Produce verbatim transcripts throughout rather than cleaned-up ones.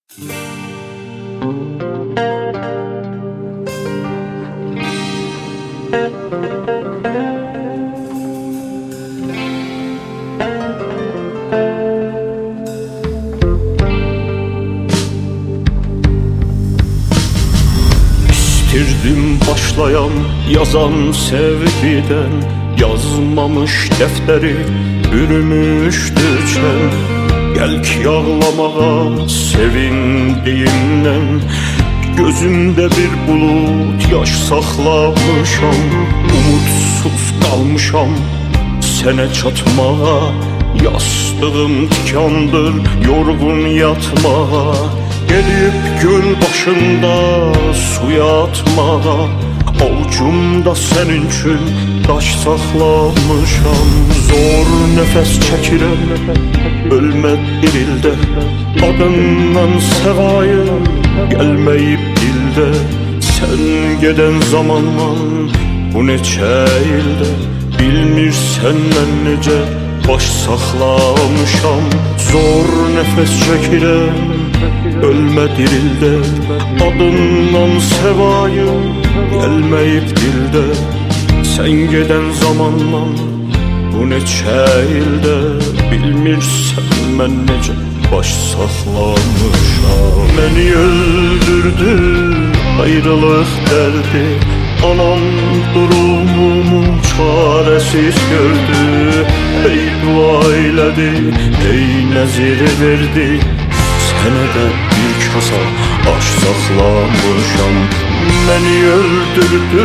İstirdim başlayan, yazan sevgiden, yazmamış defteri bürümüştü çen. Gel ki ağlamağa sevindiğimden, gözümde bir bulut yaş saklamışam. Umutsuz kalmışam sene çatmağa, yastığım tikandır yorgun yatmağa. Gelip göl başında suya atmağa, avucumda senin için taş saklamışam. Zor nefes çekirem, ölme dirilde, adından sevayı gelmeyip dilde. Sen geden zamanman bu neçə ilde, bilmirsen ben nece baş saklamışam. Zor nefes çekirem, ölme dirilde, adından sevayı gelmeyip dilde. Sen geden zamanla bu neçə ilde, bilmirsen ben nece baş saklamışam. Beni öldürdü ayrılık derdi, anam durumumu çaresiz gördü. Ey dua eyledi, ey nezir verdi, senede bir kasa aş saklamışam. Beni öldürdü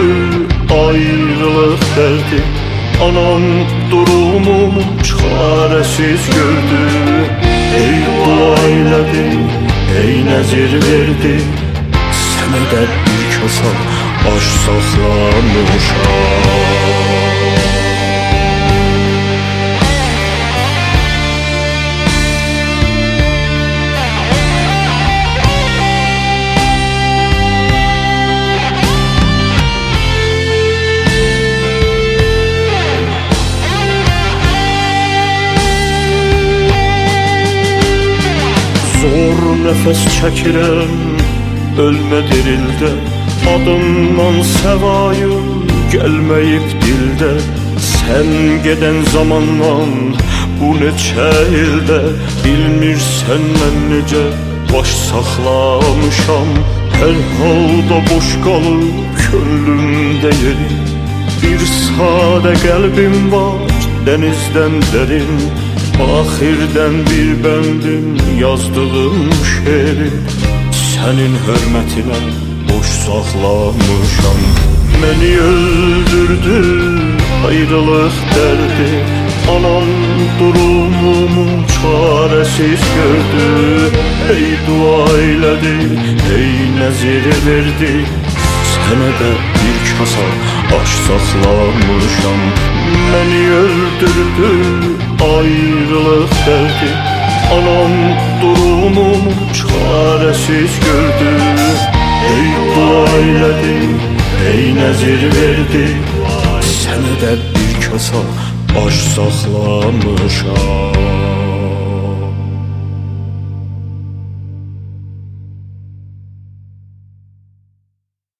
ayrılık derdi, anam durumumu çaresiz gördü. Ey dua eyledi, ey nezir verdi, senede bir kasa aş saklamışam. Zor nefes çekirem, ölme dirilde, adımdan sevayı gelmeyip dilde. Sen geden zamandan bu neçə ilde, bilmirsen ben nece baş saklamışam. Her halda boş kalıp könlümde yeri, bir sade kalbim var denizden derin. Ahirden bir bendim yazdığım şiiri, senin hürmetine boş saklamışam. Beni öldürdü ayrılık derdi, anam durumumu çaresiz gördü. Ey dua eyledi, ey nezir verdi, senede bir kasa aş saklamışam. Beni öldürdü ayrılık derdi, anam durumumu çaresiz gördü. Ey dua eyledi, ey nezir verdi, senede bir kasa aş saklamışam.